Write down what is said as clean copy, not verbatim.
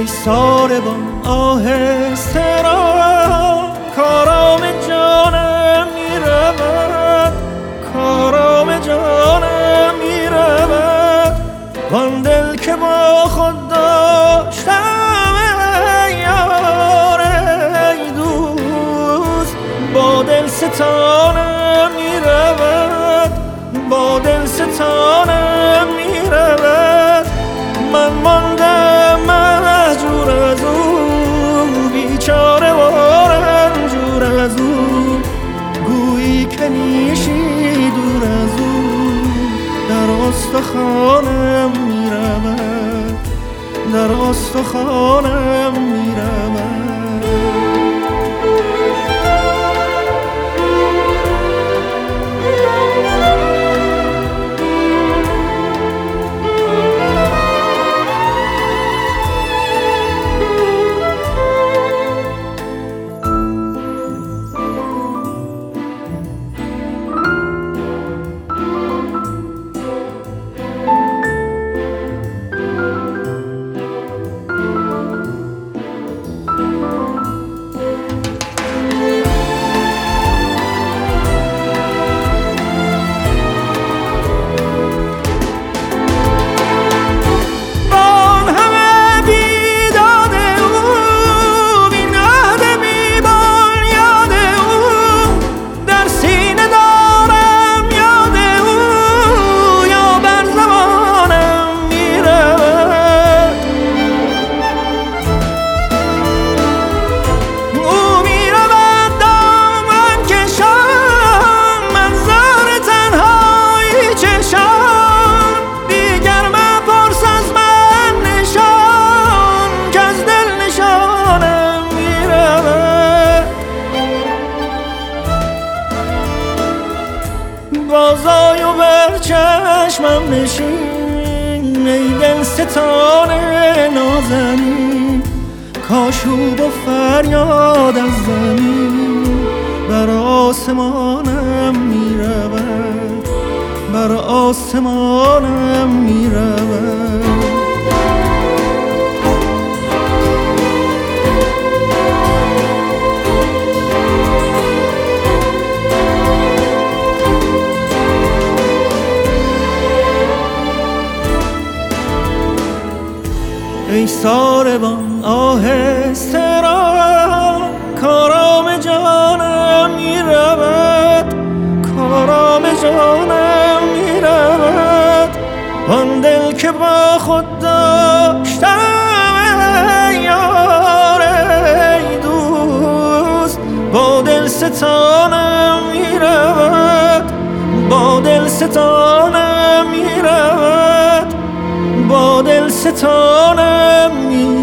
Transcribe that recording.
ای ساربان آهسته را، کارام جانم میرود، کارام جانم میرود. وان دل که با خود داشتم ای یار ای دوست، با دل ستانم میرود، با دل ستانم میرود. من ماندم مهجور از او، بیچاره و رنجور از او. گویی که نیشی دور از او، در استخوانم میرود، در استخوانم میرود. بازای و بر چشمم نشین، ای دل ستاره نازنین. کاشوب و فریاد از زمین، بر آسمانم میرود، بر آسمانم میرود. ای ساربان آهسته را، کارام جانم میرود، کارام جانم میرود. آن دل که با خود داشتم ای یار ای دوست، با دل ستانم میرود، با دل ستانم میرود، با دل ستانم میرود.